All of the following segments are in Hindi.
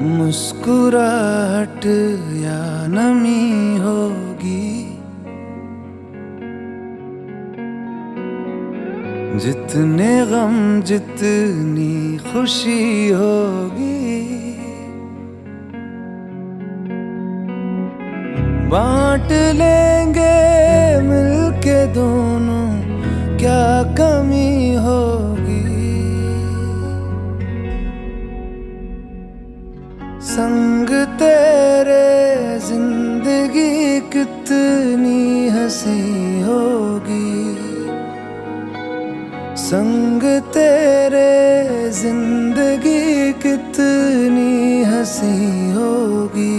मुस्कुराहट या नमी होगी, जितने गम जितनी खुशी होगी, बांट लेंगे मिलके दोनों, क्या कमी होगी। संग तेरे जिंदगी कितनी हंसी होगी, संग तेरे जिंदगी कितनी हंसी होगी,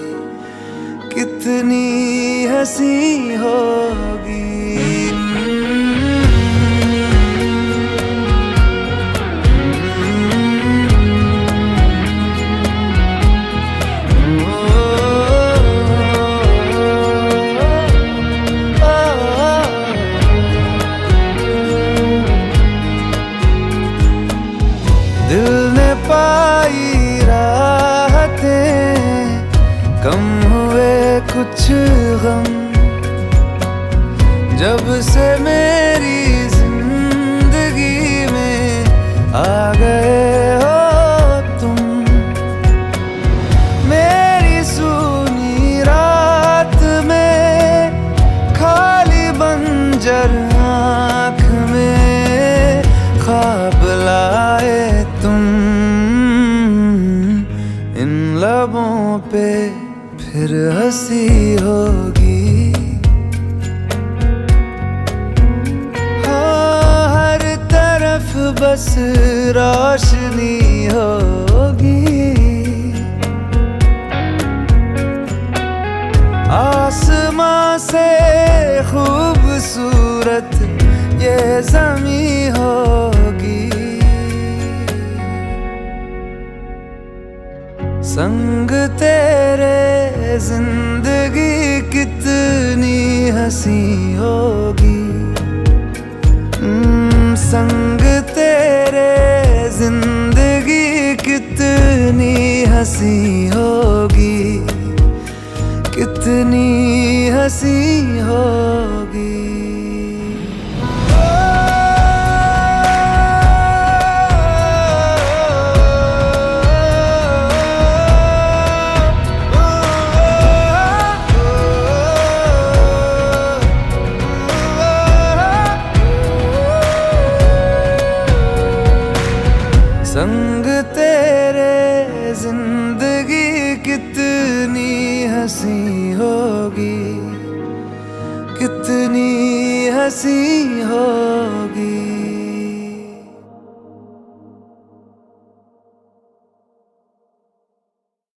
कितनी हंसी होगी। दिल ने पाई राहतें, कम हुए कुछ गम, जब से मेरी जिंदगी में आ गए हो तुम। मेरी सूनी रात में खाली बंजर आँख में ख्वाब लाए तुम। इन लबों पे फिर हंसी होगी, हाँ हर तरफ बस रोशनी होगी। आसमां से खूबसूरत ये ज़मीं होगी, संग तेरे जिंदगी कितनी हंसी होगी, संग तेरे जिंदगी कितनी हंसी होगी, कितनी हंसी होगी। संग तेरे जिंदगी कितनी हंसी होगी, कितनी हंसी होगी।